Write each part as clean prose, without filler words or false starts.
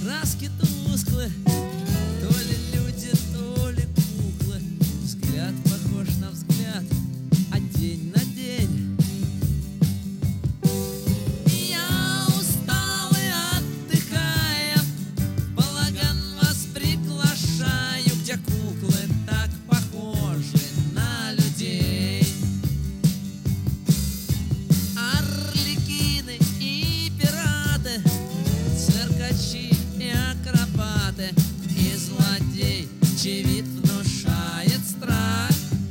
краски тусклы, то ли люди, то ли куклы. Взгляд похож на взгляд, а день на день. Я устал и отдыхая, в балаган вас приглашаю, где куклы так похожи на людей. Арлекины и пираты, циркачи и акробаты, и злодей, чей вид внушает страх.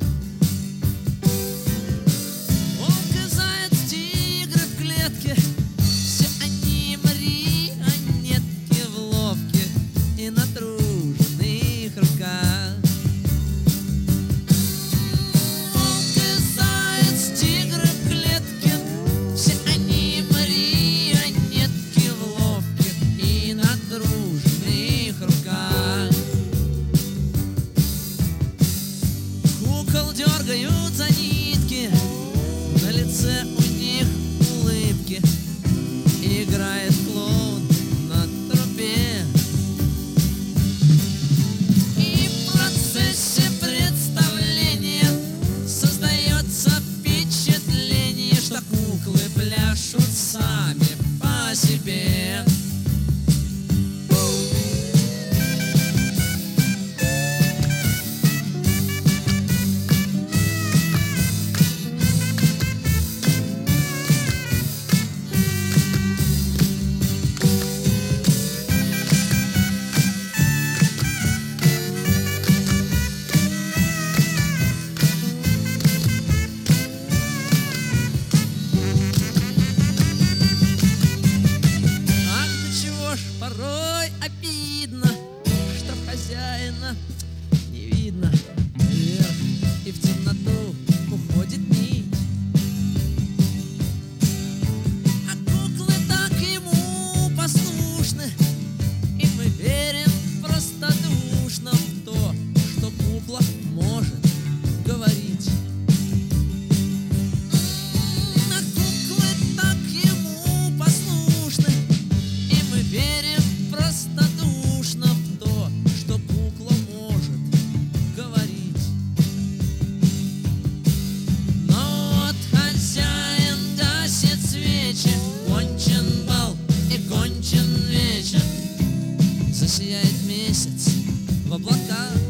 Волк и заяц, тигры в клетке, все они марионетки в ловких и натруженных руках. Волк и заяц, тигры в клетке, все они марионетки в ловких и натруженных руках. Кукол дергают за нитки, на лице у них улыбки. Играет клоун на трубе, и в процессе представления создается впечатление, что куклы пляшут сами по себе. Ах, до чего ж порой обидно, что хозяина не видно. Вверх и в темноту уходит нить, а куклы так ему послушны, и мы верим простодушно в то, что кукла может говорить. А куклы так ему послушны, и мы верим простодушно в то, что кукла может говорить. Но вот хозяин гасит свечи, кончен бал и кончен вечер. Засияет месяц в облаках,